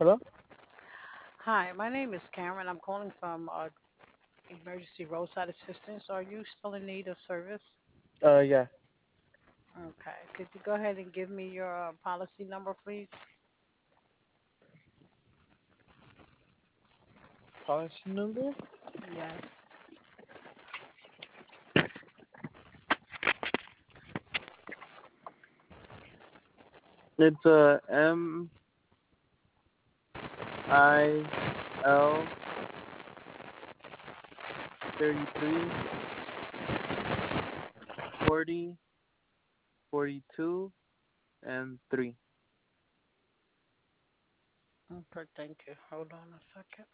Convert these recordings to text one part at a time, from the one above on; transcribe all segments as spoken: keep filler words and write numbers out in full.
Hello? Hi, my name is Karen. I'm calling from uh, Emergency Roadside Assistance. Are you still in need of service? Uh, yeah. Okay. Could you go ahead and give me your uh, policy number, please? Policy number? Yes. It's uh, M I L thirty-three forty forty-two and three. Okay, thank you. Hold on a second.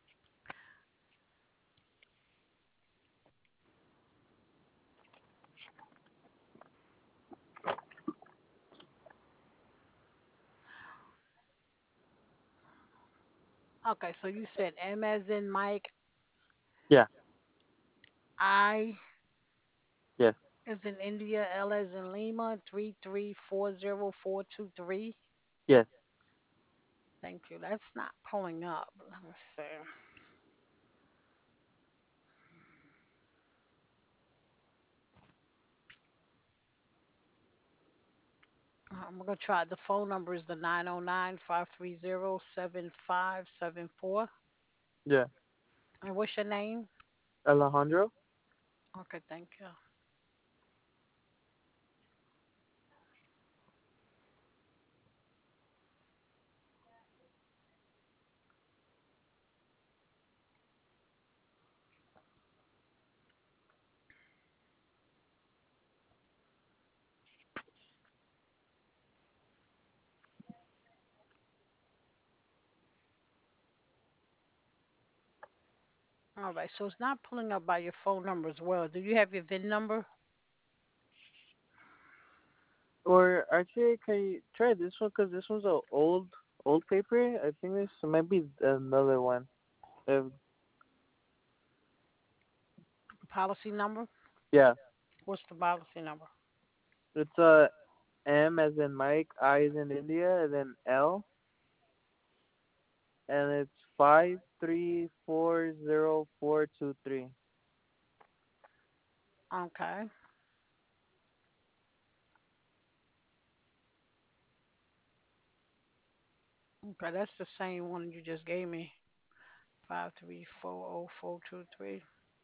Okay, so you said M as in Mike, Yeah. I Yes. as in India, L as in Lima, three three four zero four two three. Yes. Thank you. That's not pulling up. Let me see. Uh, I'm gonna try. The phone number is the nine zero nine five three zero seven five seven four. Yeah. And what's your name? Alejandro? Okay, thank you. All right, so it's not pulling up by your phone number as well. Do you have your V I N number? Or actually, can you try this one? Because this one's a old, old paper. I think this might be another one. Uh, Policy number? yeah. What's the policy number? It's uh, M as in Mike, I as in India, and then L. And it's five three four zero four two three. Okay. Okay, that's the same one you just gave me. Five three four zero four two three.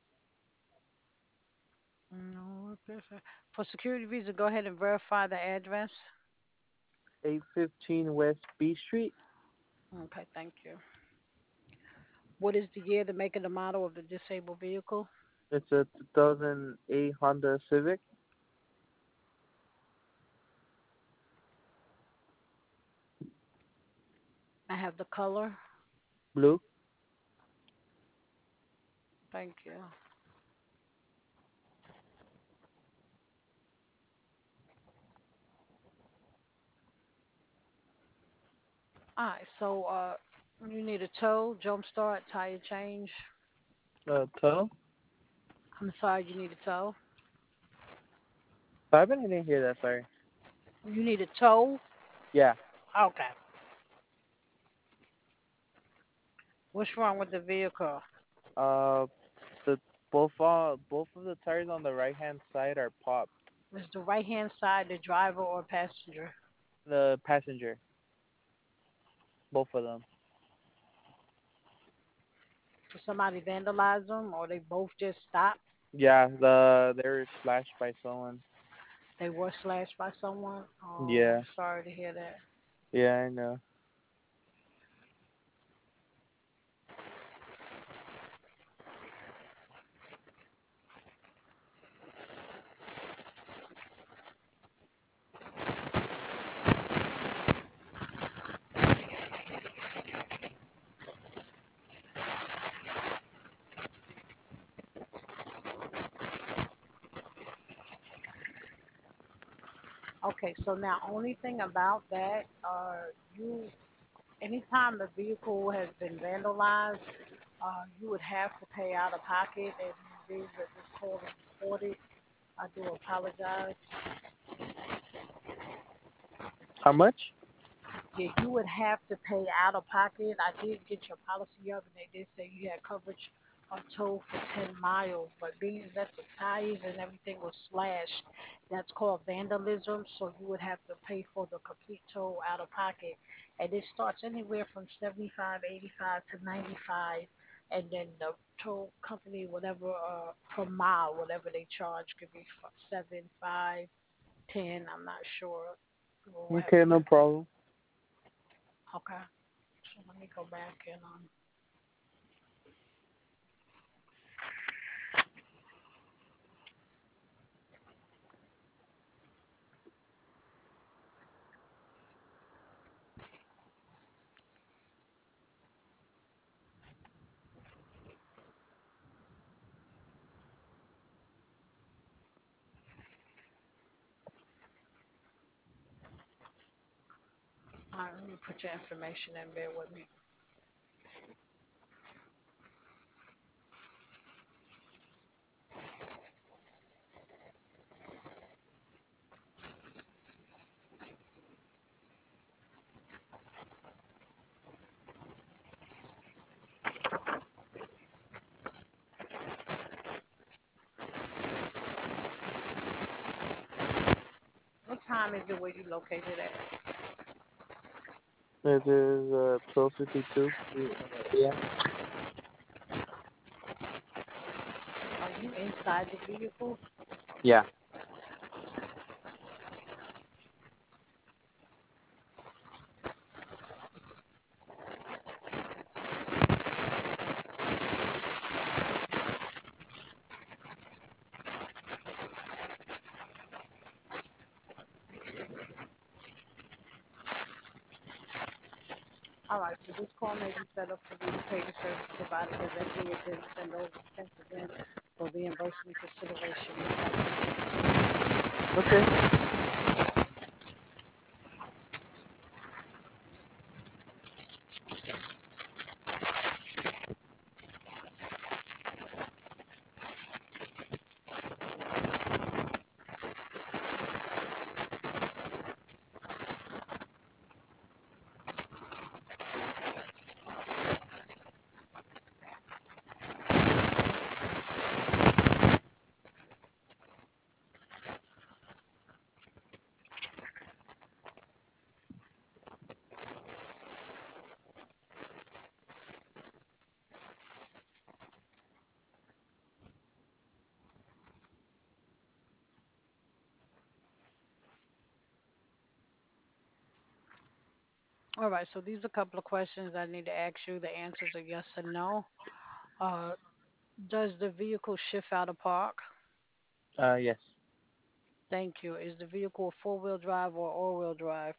No, what this is- For security reasons, go ahead and verify the address. eight fifteen West B Street. Okay, thank you. What is the year, the make, and the model of the disabled vehicle? It's a two thousand eight Honda Civic, I have the color. blue. Thank you. All right, so uh, you need a tow, jump start, tire change. Uh, tow. I'm sorry, you need a tow. Five, I didn't hear that. Sorry. You need a tow? Yeah. Okay. What's wrong with the vehicle? Uh, the both uh both of the tires on the right hand side are popped. Is the right hand side the driver or passenger? The passenger, both of them. Did somebody vandalize them or they both just stopped? Yeah, the they were slashed by someone. They were slashed by someone? Oh, Yeah. sorry to hear that. Yeah, I know. Okay, so now only thing about that, uh, you anytime the vehicle has been vandalized, uh, you would have to pay out of pocket and be able to just call and report it. I do apologize. How much? Yeah, you would have to pay out of pocket. I did get your policy up, and they did say you had coverage on tow for ten miles. But being that the tires and everything was slashed, that's called vandalism. So you would have to pay for the complete tow out of pocket, and it starts anywhere from seventy-five, eighty-five to ninety-five, and then the tow company, whatever uh, per mile, whatever they charge, could be f- seven, five, ten. I'm not sure. We'll have Okay, to no look. problem. Okay. So let me go back and um. All right, let me put your information in. Bear with me. What time is it where you located at? It is uh twelve fifty two a m. Are you inside the vehicle? Yeah. All right, so this call may be set up for you to pay the service provider directly and then send over the check to them for reimbursement consideration. Okay. All right, so these are a couple of questions I need to ask you. The answers are yes or no. Uh, does the vehicle shift out of park? Uh yes. Thank you. Is the vehicle a four-wheel drive or all-wheel drive?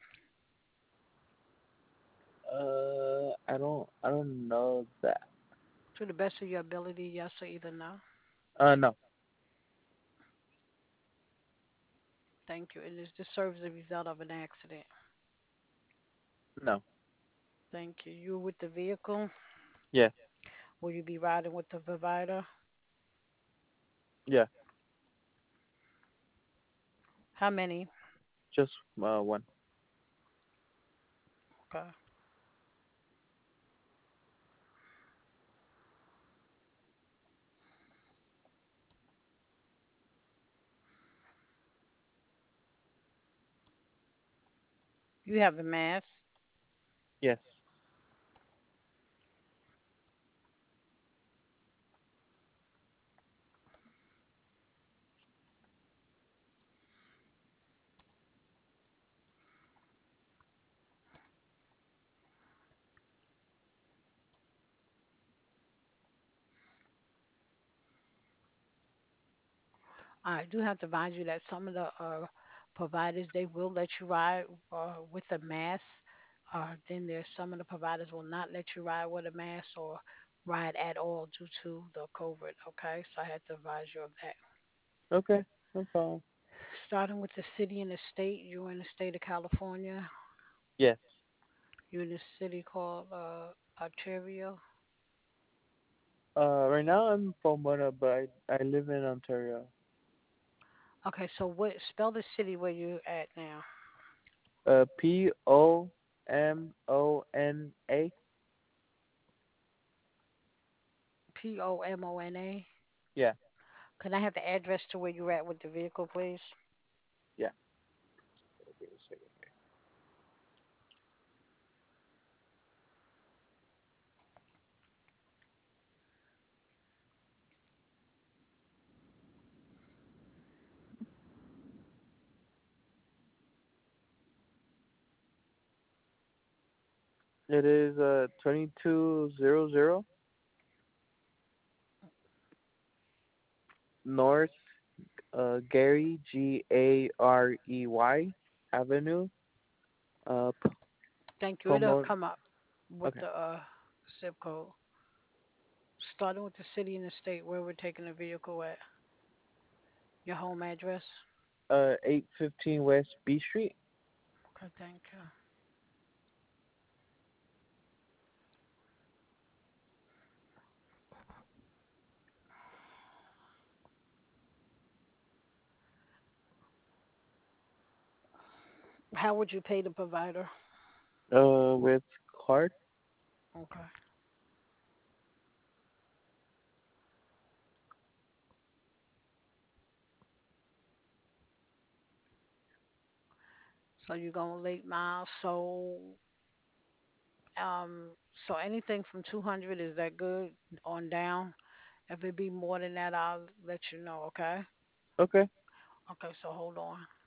Uh I don't I don't know that. To the best of your ability, yes or either no. Uh no. Thank you. And is this serves the result of an accident? No. Thank you. You with the vehicle? Yeah. Will you be riding with the provider? Yeah. How many? Just uh one. Okay. You have a mask. Yes. I do have to advise you that some of the uh, providers they will let you ride uh, with a mask. Uh, then there's some of the providers will not let you ride with a mask or ride at all due to the COVID. Okay, so I had to advise you of that. Okay. No problem. Starting with the city and the state, you're in the state of California. Yes. You're in a city called uh, Ontario. Uh right now I'm from Pomona, but I I live in Ontario. Okay, so what? Spell the city where you're at now. Uh P O M O N A. P O M O N A. Yeah, Can I have the address to where you're at with the vehicle, please? yeah. Give me a second. It is uh twenty two zero zero North uh Gary G A R E Y Avenue. Uh, P- Thank you. It'll Pomona. come up with Okay. the uh, zip code. Starting with the city and the state where we're taking the vehicle at. Your home address. Uh, eight fifteen West B Street. Okay, thank you. How would you pay the provider? Uh, with card. Okay. So you're going late miles. So um so anything from two hundred, is that good on down? If it be more than that, I'll let you know, okay? Okay. Okay, so hold on.